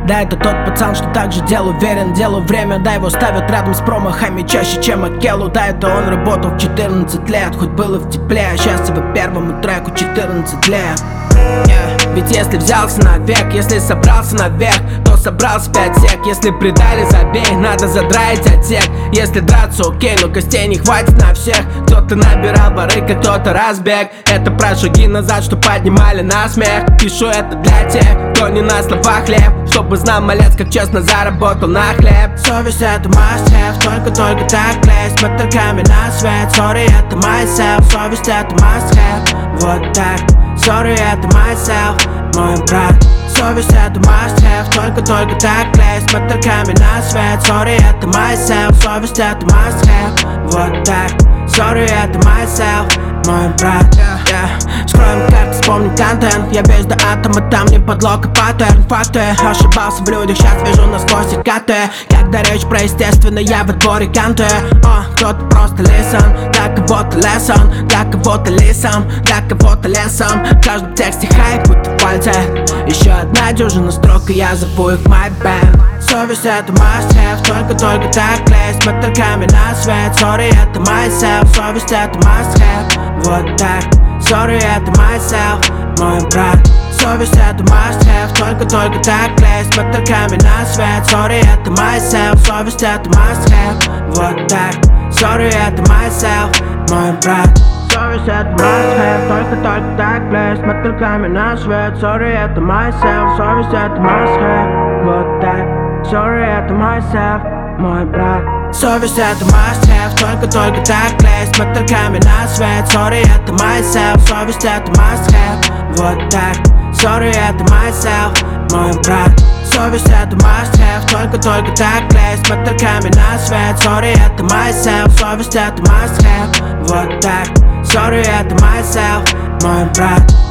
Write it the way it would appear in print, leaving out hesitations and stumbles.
Да, это тот пацан, что так же дел уверен, делу время. Да, его ставят рядом с промахами чаще, чем Акелу. Да, это он работал в 14 лет, хоть было в тепле. А сейчас его первому треку 14 лет. Ведь если взялся на век, если собрался наверх, то собрался 5 сек. Если предали, забей, надо задраить отсек. Если драться, окей, но костей не хватит на всех. Кто-то набирал барык, а кто-то разбег. Это про шаги назад, что поднимали на смех. Пишу это для тех, кто не на словах хлеб, чтобы знал малец, как честно заработал на хлеб. Совесть это must have, только так лезть с мотыльками на свет. Sorry, это myself, совесть это must have. Вот так, sorry, это myself, мой брат. Совесть это must have, только так лезть с мотыльками на свет. Sorry, это myself, совесть это must have. Вот так, sorry, это myself, мой брат. Скроем карты, вспомним контент. Я весь до атома, там не подлог, а паттерн. Факты, ошибался в людях, сейчас вижу насквозь и каты. Когда речь про естественное, я в отборе канты. Кто-то просто listen, для кого-то lesson, для кого-то лесом, для кого-то лесом. В каждом тексте хайп, будто в пальце. Еще одна дюжина строк, и я зову их my band. Совесть это must have, только так лезть с мотыльками на свет. Sorry, это myself, совесть это must have. Вот так, sorry, это myself, мой брат. Совесть это must have, только так лезть с мотыльками на свет. Sorry, это myself, совесть это must have. Вот так, sorry, это myself, мой брат. Совесть это must have, только так лезть с мотыльками на свет. Sorry, это myself, совесть это must have. Вот так, sorry, это myself, мой брат. Совесть это must have, только так лезть с мотыльками на свет. Sorry, это myself, совесть это must have. Вот так, sorry, это myself, мой брат. Совесть это must have, только так лезть с мотыльками на свет. Sorry, это myself, совесть это must have. Вот так, sorry, это myself, мой брат.